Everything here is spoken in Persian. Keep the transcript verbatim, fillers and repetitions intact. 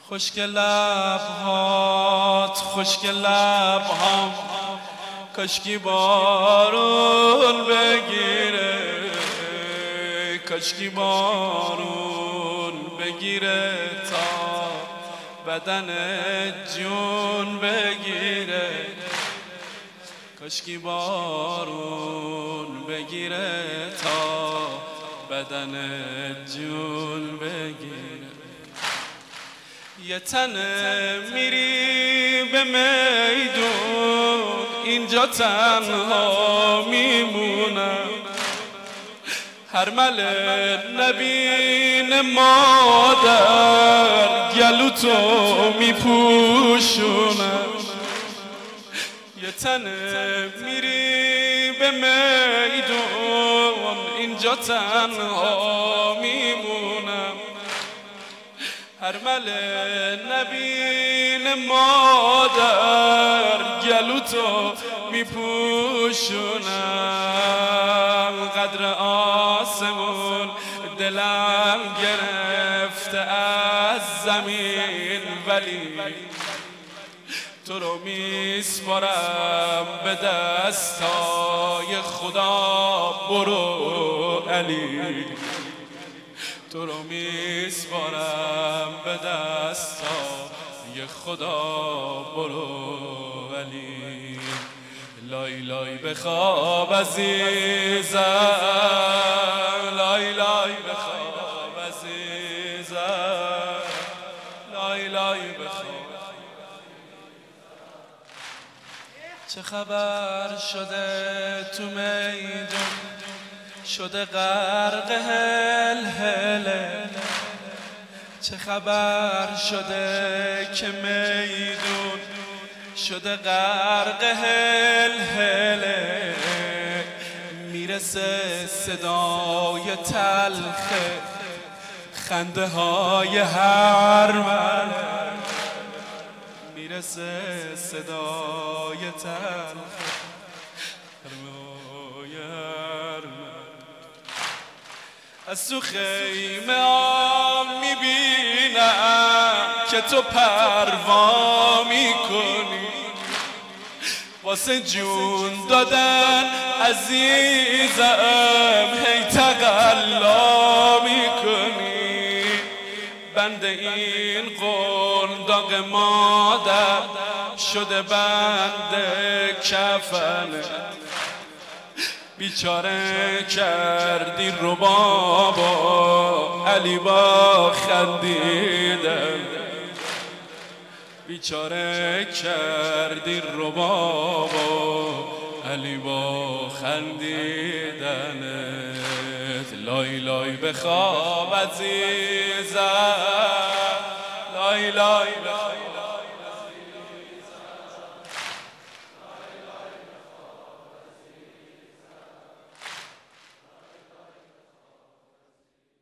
خشک لبهات خشک لبهام کاشکی بارون بگیره، کاشکی بارون بگیره تا بدن جون بگیره، کاشکی بارون بگیره تا بدن جون بگیره. یه تنه میری به میدون اینجا تنها میمونم، هر مله نبین مادر گلو تو میپوشونم. یه تنه میری به میدون اینجا تنها میمونم، هر مله نبین مادر گلو تو میپوشونم. قدر آسمون دلم گرفته از زمین، ولی تو رو میسپارم به دستای خدا. برو علی، تو رو میسپارم به دستای خدا. برو علی. لای لای بخواب عزیزم، لای لای بخواب عزیزم، لای لای بخواب. چه خبر شده تو میدون، شده غرق هل هله. چه خبر شده که میدون شده غرق هل هله. میرسه صدای تلخ خنده های هر من، میرسه صدای تلخ های هر من. از تو خیمه ها میبینم که تو پروا میکنی، واسه جون دادن عزیزم هی تقلا میکنی. بند این قنداق مادر شده بند کفنه، بیچاره کردی رو بابا علی با خندیدن، بیچاره کردی رو بابا علی با خندیدنت. لای لای بخواب عزیزم، لای لای بخواب.